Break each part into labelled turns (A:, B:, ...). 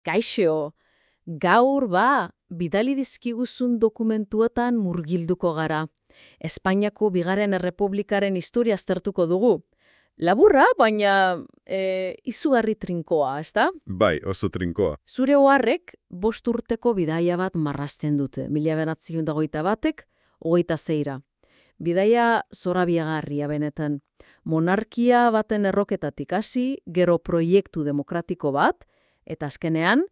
A: Kaixo, gaur bidali dizkiguzun dokumentuetan murgilduko gara. Espainiako Bigarren Errepublikaren historia aztertuko dugu. Laburra, baina izugarri trinkoa, ezta?
B: Bai, oso trinkoa.
A: Zure oharrek 5 urteko bidaia bat marrazten dute. 1921ek 26ra. Bidaia zorabiagarria benetan. Monarkia baten erroketatik hasi, gero proiektu demokratiko bat, eta azkenean,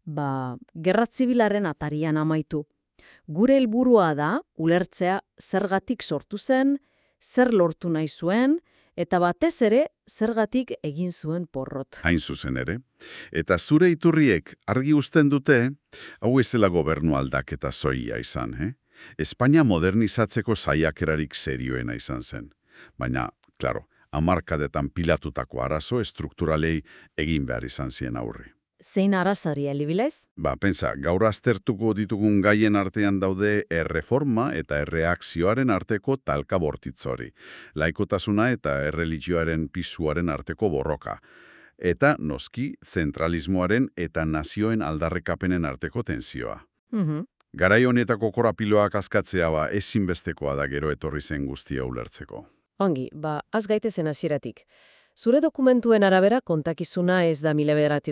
A: gerra zibilaren atarian amaitu. Gure helburua da, ulertzea zergatik sortu zen, zer lortu nahi zuen, eta batez ere, zergatik egin zuen porrot.
B: Hain zuzen ere. Eta zure iturriek argi uzten dute, hau ezela gobernu aldaketa zoia izan, Espainia modernizatzeko saiakerarik serioena izan zen. Baina, klaro, hamarkadetan pilatutako arazo estrukturalei egin behar izan zien aurre.
A: Zein arazari elibilez?
B: Pentsa, gaur aztertuko ditugun gaien artean daude erreforma eta erreakzioaren arteko talka bortitzori, laikotasuna eta erreligioaren pisuaren arteko borroka, eta noski zentralismoaren eta nazioen aldarrekapenen arteko tentsioa. Garai honetako korapiloak askatzea ezinbestekoa da gero etorri zen guztia ulertzeko.
A: Ongi, az gaitezen hasieratik. Zure dokumentuen arabera kontakizuna ez da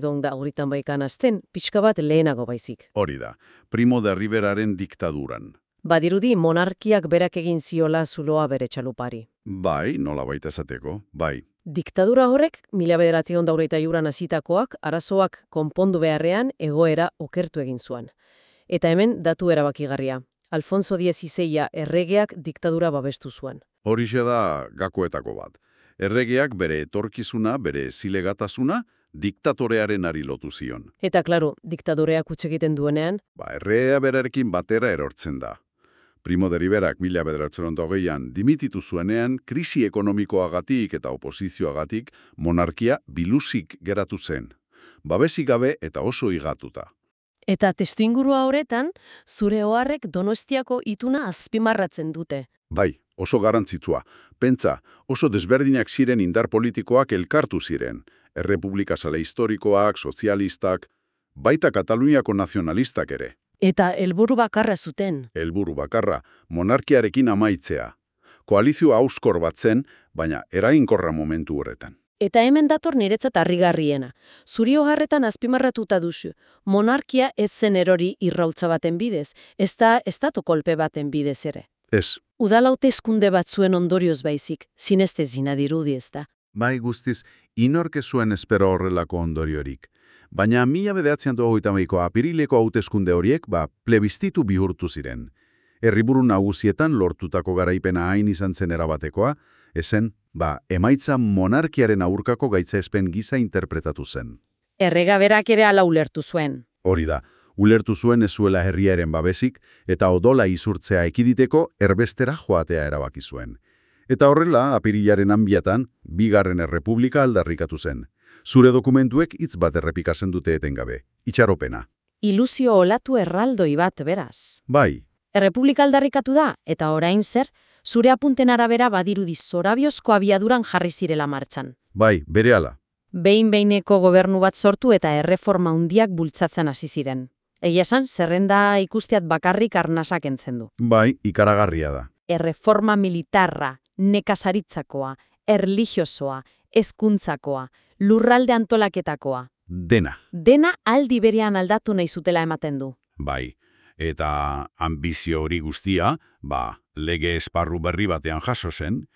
A: 1928 azten, pixka bat lehenago baizik.
B: Hori da, Primo de Riveraren diktaduran.
A: Badirudi monarkiak berak egin ziola zuloa bere txalupari.
B: Bai, nola baita esateko, bai.
A: Diktadura horrek, 1928an hasitakoak, arazoak konpondu beharrean egoera okertu egin zuen. Eta hemen datu erabakigarria. Alfonso XVI erregeak diktadura babestu zuen.
B: Horixe da gakoetako bat. Erregeak bere etorkizuna, bere zilegatasuna, diktatorearen ari lotu zion.
A: Eta, klaro, diktadoreak utz egiten duenean?
B: Erregea berarekin batera erortzen da. Primo de Riverak 1928an dimititu zuenean, krisi ekonomikoagatik eta oposizioagatik monarkia biluzik geratu zen. Babesik gabe eta oso higatuta.
A: Eta testuingurua horretan, zure oharrek Donostiako ituna azpimarratzen dute.
B: Bai, oso garrantzitsua. Pentsa, oso desberdinak ziren indar politikoak elkartu ziren. Errepublikazale historikoak, sozialistak, baita Kataluniako nazionalistak ere.
A: Eta helburu bakarra zuten.
B: Helburu bakarra, monarkiarekin amaitzea. Koalizio hauskor bat zen, baina eraginkorra momentu horretan.
A: Eta hemen dator niretzat harrigarriena. Zuri oharretan azpimarratuta duzu. Monarkia ez zen erori irrautza baten bidez, ez da estatu kolpe baten bidez ere.
B: Ez.
A: Udal hauteskunde batzuen ondorioz baizik, zinestezina dirudi ez da.
B: Bai guztiz, inork ez zuen espero horrelako ondoriorik. Baina 1928ko apirileko hauteskunde horiek plebiszitu bihurtu ziren. Herriburu nagusietan lortutako garaipena hain izan zen erabatekoa, ezen, emaitza monarkiaren aurkako gaitzaespen gisa interpretatu zen.
A: Errega berak ere hala ulertu zuen.
B: Hori da, ulertu zuen ez zuela herriaren babesik eta odola izurtzea ekiditeko erbestera joatea erabaki zuen. Eta horrela, apirilaren anbiatan, Bigarren Errepublika aldarrikatu zen. Zure dokumentuek hitz bat errepikatzen dute etengabe. Itxaropena.
A: Ilusio olatu erraldoi bat beraz.
B: Bai.
A: Errepublika aldarrikatu da, eta orain zer, zure apunten arabera badirudi zorabiozko abiaduran jarri zirela martxan.
B: Bai, berehala.
A: Behin-behineko gobernu bat sortu eta erreforma handiak bultzatzen hasi ziren. Egia esan, zerrenda ikusteat bakarrik arnasak entzen du.
B: Bai, ikaragarria da.
A: Erreforma militarra, nekazaritzakoa, erlijiosoa, hezkuntzakoa, lurralde antolaketakoa.
B: Dena.
A: Dena aldi berean aldatu nahi zutela ematen du.
B: Bai. Eta ambizio hori guztia, lege esparru berri batean jaso zen,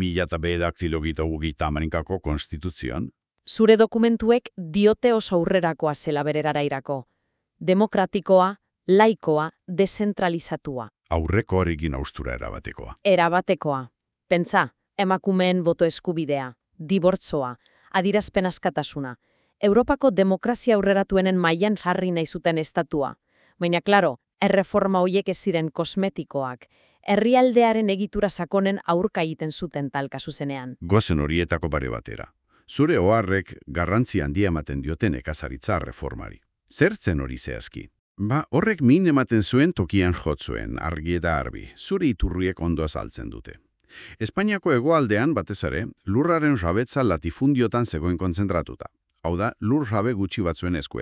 B: 2009ko konstituzioan.
A: Zure dokumentuek diote oso aurrerakoa zela bererarairako. Demokratikoa, laikoa, dezentralizatua.
B: Aurreko horrekin austura erabatekoa.
A: Erabatekoa. Pentsa, emakumeen boto eskubidea, dibortzoa, adierazpen askatasuna. Europako demokrazia aurreratuenen mailan jarri nahi zuten estatua. Baina, klaro, erreforma hoiek ez ziren kosmetikoak, herrialdearen egitura sakonen aurka egiten zuten talka zuzenean.
B: Gozen horietako pare batera. Zure oharrek garrantzi handia ematen dioten nekazaritza reformari. Zertzen hori zehazki? Horrek min ematen zuen tokian jotzuen, argi eta arbi, zure iturriek ondo azaltzen dute. Espainiako hegoaldean batez ere, lurraren jabetza latifundiotan zegoen kontzentratuta. Hau da, lur jabe gutxi batzuen eskuetan.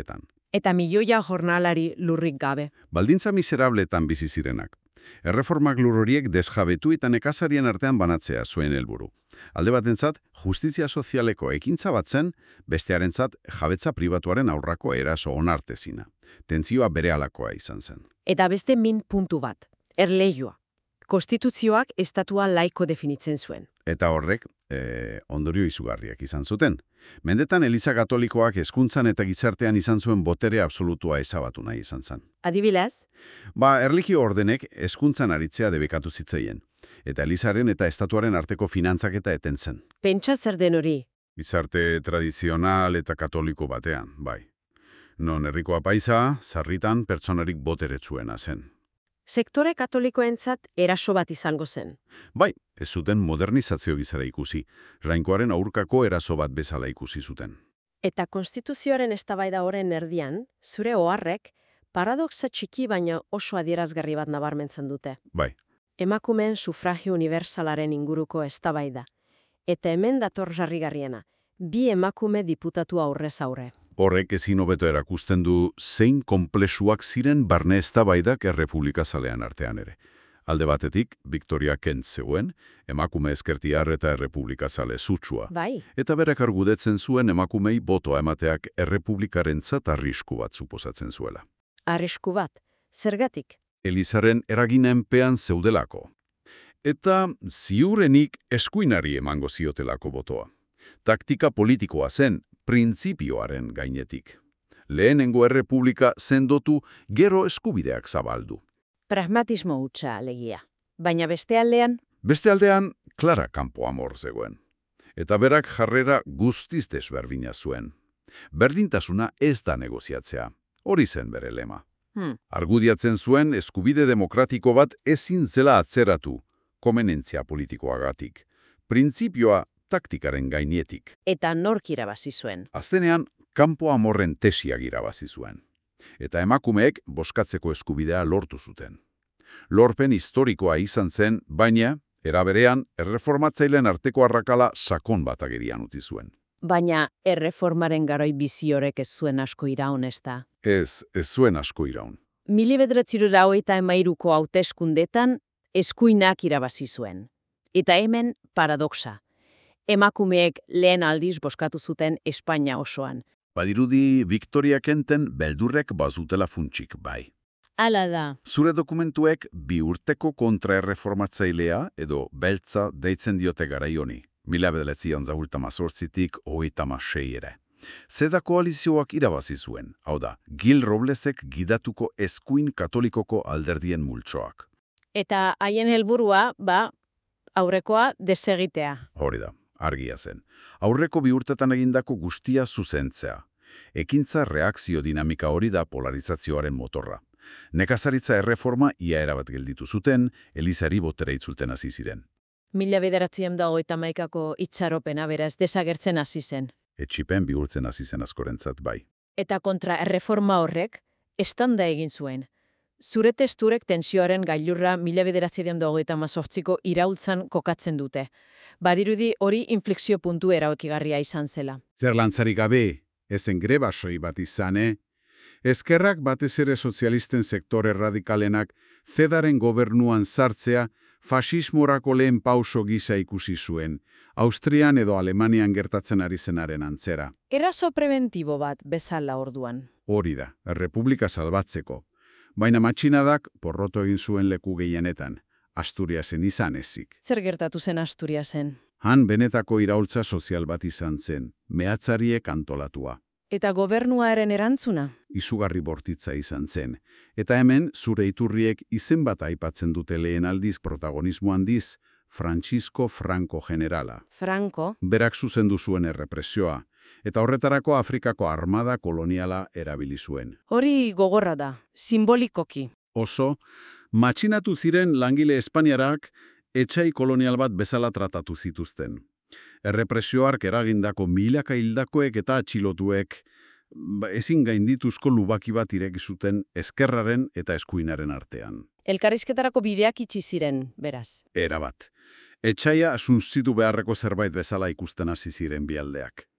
C: Eta milioia jornalari lurrik gabe.
B: Baldintza miserabletan bizi zirenak. Erreformak lur horiek desjabetu eta nekazarien artean banatzea zuen helburu. Alde batentzat, justizia sozialeko ekintza bat zen, bestearentzat jabetza pribatuaren aurrako eraso onartezina. Tentzioa berehalakoa izan zen.
C: Eta beste min puntu bat, erleioa. Konstituzioak estatua laiko definitzen zuen.
B: Eta horrek, ondorio izugarriak izan zuten. Mendetan Eliza Katolikoak hezkuntzan eta gizartean izan zuen botere absolutua ezabatu nahi izan zen.
C: Adibidez,
B: Erlijio ordenek hezkuntzan aritzea debekatu zitzaien. Eta Elizaren eta estatuaren arteko finantzaketa eten zen.
C: pentsa zer den hori.
B: Gizarte tradizional eta katoliko batean, bai. Non herriko apaisa, sarritan pertsonarik boteretsuena zen.
C: Sektore katolikoentzat eraso bat izango zen.
B: Bai, ez zuten modernizazio gizara ikusi. Rainkoaren aurkako eraso bat bezala ikusi zuten.
C: Eta konstituzioaren eztabaida horren erdian, zure oharrek, paradoxa txiki baina oso adierazgarri bat nabarmentzen dute.
B: Bai,
C: Emakumeen sufragio unibertsalaren inguruko eztabaida. Eta hemen dator jarrigarriena, 2 emakume diputatu aurrez aurre.
B: horrek ezin hobeto erakusten du zein konplexuak ziren barne eztabaidak errepublikazalean artean ere. Alde batetik, Victoria Kent zegoen, emakume ezkertiar eta errepublikazale sutsua.
C: Bai,
B: Eta berak argudetzen zuen emakumei botoa emateak errepublikarentzat arrisku bat suposatzen zuela.
C: arrisku bat. Zergatik?
B: Elizaren eraginenpean zeudelako. Eta ziurenik eskuinari emango ziotelako botoa. Taktika politikoa zen, printzipioaren gainetik. Lehenengo errepublika sendotu, gero eskubideak zabaldu.
C: Pragmatismo hutsa alegia. Baina beste aldean,
B: Beste aldean, Clara Campoamor zegoen. Eta berak jarrera guztiz desberdina zuen. Berdintasuna ez da negoziatzea. Hori zen bere lema. Argudiatzen zuen eskubide demokratiko bat ezin zela atzeratu, komenentzia politikoagatik. Printzipioa taktikaren gainetik.
C: eta nork irabazi zuen.
B: Azkenean, Campoamorren tesiak irabazi zuen. Eta emakumeek bozkatzeko eskubidea lortu zuten. Lorpen historikoa izan zen, baina, era berean, erreformatzaileen arteko arrakala sakon bat agerian utzi zuen.
C: Baina erreformaren garoi bizi horrek ez zuen asko iraun ezta.
B: Ez zuen asko iraun.
C: 1993ko hauteskundetan eskuinak irabazi zuen. Eta hemen paradoxa. Emakumeek lehen aldiz bozkatu zuten Espainia osoan.
B: Badirudi Victoria Kenten beldurrek bazutela funtsik, bai.
C: Hala da.
B: Zure dokumentuek 2 urteko kontraerreformatzailea edo beltza deitzen diote garai honi. 1988tik 36 ere. Zeda koalizioak irabazi zuen, hau da, Gil Roblesek gidatuko eskuin katolikoko alderdien multsoak.
C: Eta haien helburua, aurrekoa desegitea.
B: Hori da, argia zen. Aurreko 2 urtetan egindako guztia zuzentzea. Ekintza reakzio dinamika hori da polarizazioaren motorra. Nekazaritza erreforma ia erabat gelditu zuten, Elizari botera itzulten hasi ziren.
C: 1938ko itxaropena beraz desagertzen hasi zen.
B: Etxipen bihurtzen hasi zen askorentzat bai.
C: Eta kontra erreforma horrek, estanda egin zuen. Zure testurek tensioaren gailurra 1938ko iraultzan kokatzen dute. Badirudi hori inflexio puntu erabakigarria izan zela.
B: Zer lantzarik gabe, ezen greba soi bat izane, ezkerrak batez ere sozialisten sektore radikalenak zedaren gobernuan sartzea fasismorako lehen pauso gisa ikusi zuen, Austrian edo Alemanian gertatzen ari zenaren antzera.
C: Eraso preventibo bat bezala orduan.
B: Hori da, errepublika salbatzeko. Baina matxinadak porroto egin zuen leku gehienetan, Asturiasen izan ezik.
C: Zer gertatu zen Asturiasen?
B: Han benetako iraultza sozial bat izan zen, mehatzariek antolatua.
C: Eta gobernuaren erantzuna?
B: Izugarri bortitza izan zen. Eta hemen, zure iturriek izen bat aipatzen dute lehen aldiz protagonismo handiz, Francisco Franco generala.
C: Franco?
B: Berak zuzendu zuen errepresioa, eta horretarako Afrikako armada koloniala erabili zuen.
C: Hori gogorra da, simbolikoki.
B: Oso, matxinatu ziren langile espainiarak etxai kolonial bat bezala tratatu zituzten. Errepresioark eragindako milaka hildakoek eta atxilotuek ezin gaindituzko lubaki bat ireki zuten ezkerraren eta eskuinaren artean.
C: Elkarrizketarako bideak itxi ziren, beraz.
B: Erabat. Etxaia sunzitu beharreko zerbait bezala ikusten hasi ziren bi aldeak.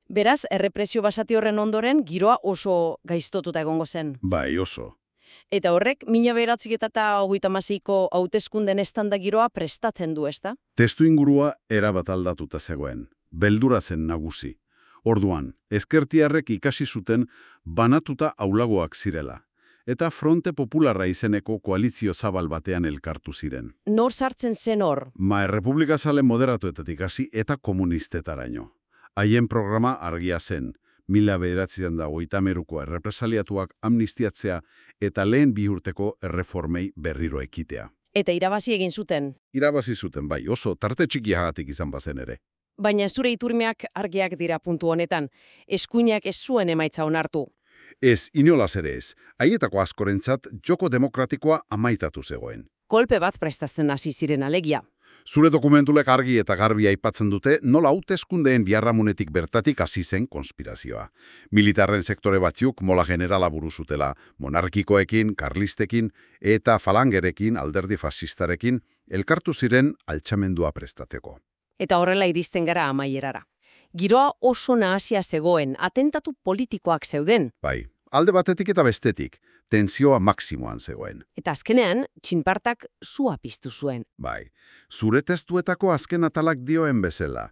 C: Beraz, errepresio basati horren ondoren, giroa oso gaiztotuta egongo zen.
B: Bai, oso.
C: Eta horrek, 1936ko hauteskunden estanda giroa prestatzen du, ezta?
B: Testu ingurua erabat aldatuta zegoen. Beldura zen nagusi. Orduan, ezkertiarrek ikasi zuten banatuta aulagoak zirela. Eta Fronte Popularra izeneko koalizio zabal batean elkartu ziren.
C: Nor sartzen zen hor?
B: Errepublikazale moderatuetatik hasi eta komunistetaraino. Haien programa argia zen, 1930ko errepresaliatuak amnistiatzea eta lehen 2 urteko erreformei berriro ekitea.
C: Eta irabazi egin zuten.
B: Irabazi zuten bai, oso tarte txikiagatik izan bazen ere.
C: Baina zure iturmeak argiak dira puntu honetan. Eskuinak ez zuen emaitza onartu.
B: Ez, inolaz ere ez, haietako askorentzat joko demokratikoa amaitatu zegoen.
C: Kolpe bat prestatzen hasi ziren alegia.
B: Zure dokumentulek argi eta garbi aipatzen dute nola hauteskundeen biharramunetik bertatik hasi zen konspirazioa. Militarren sektore batzuk mola generala buru zutela, monarkikoekin, karlistekin eta falangerekin, alderdi fasistarekin, elkartu ziren altxamendua prestateko.
C: Eta horrela iristen gara amaierara. Giroa oso nahasia zegoen, atentatu politikoak zeuden.
B: Bai, alde batetik eta bestetik, tentsioa maksimoan zegoen.
C: Eta azkenean, txinpartak sua piztu zuen.
B: Bai, zure testuetako azken atalak dioen bezala,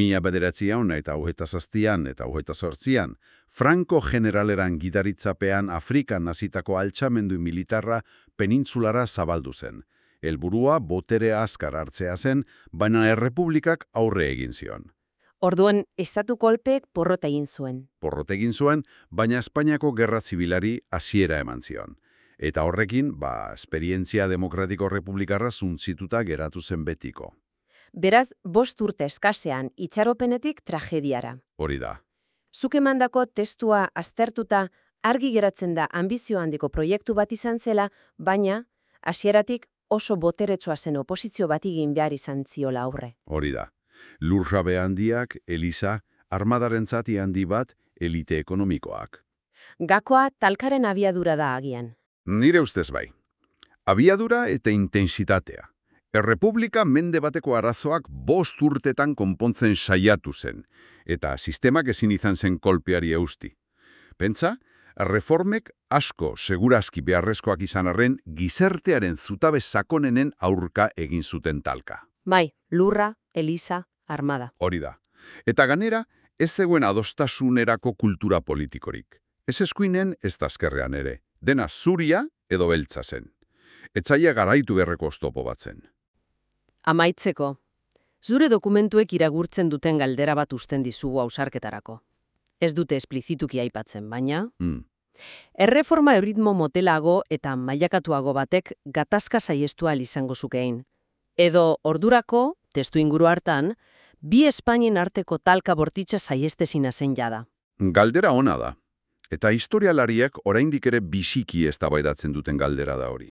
B: 1927an eta 28an, Franco generaleran gidaritzapean Afrikan hasitako altxamendu militarra penintsulara zabaldu zen. Helburua botere azkar hartzea zen, baina errepublikak aurre egin zion.
C: Orduan, estatu kolpeek porrota egin zuen.
B: Porrot egin zuen, baina Espainiako gerra zibilari hasiera eman zion. Eta horrekin, esperientzia demokratiko republikarra zuntzituta geratu zen betiko.
C: Beraz, 5 urte eskasean, itxaropenetik tragediara.
B: Hori da.
C: Zuk emandako testua aztertuta argi geratzen da anbizio handiko proiektu bat izan zela, baina hasieratik oso boteretsua zen oposizio bat egin behar izan ziola aurre.
B: Hori da. Lursabe handiak, Eliza, armadaren zati handi bat, elite ekonomikoak.
C: Gakoa talkaren abiadura da agian.
B: Nire ustez bai. Abiadura eta intensitatea. Errepublika mende bateko arazoak 5 urtetan konpontzen saiatu zen, eta sistemak ezin izan zen kolpeari eusti. Pentsa, reformek asko segurazki beharrezkoak izan arren gizartearen zutabe sakonenen aurka egin zuten talka.
C: Bai, lurra, Eliza, armada.
B: Hori da. Eta ganera, ez zegoen adostasunerako kultura politikorik. Ez eskuinen, ez azkerrean ere. Dena zuria edo beltza zen. Etzaia garaitu beharreko oztopo bat zen.
C: Amaitzeko, zure dokumentuek iragurtzen duten galdera bat uzten dizugu ausarketarako. Ez dute esplizituki aipatzen, baina... Erreforma erritmo motelago eta mailakatuago batek gatazka saiestua izango zukein. Edo ordurako, testu inguru hartan, 2 Espainien arteko talka bortitza saiestezina zen jada.
B: Galdera ona da. Eta historialariek oraindik ere bisiki eztabaidatzen duten galdera da hori.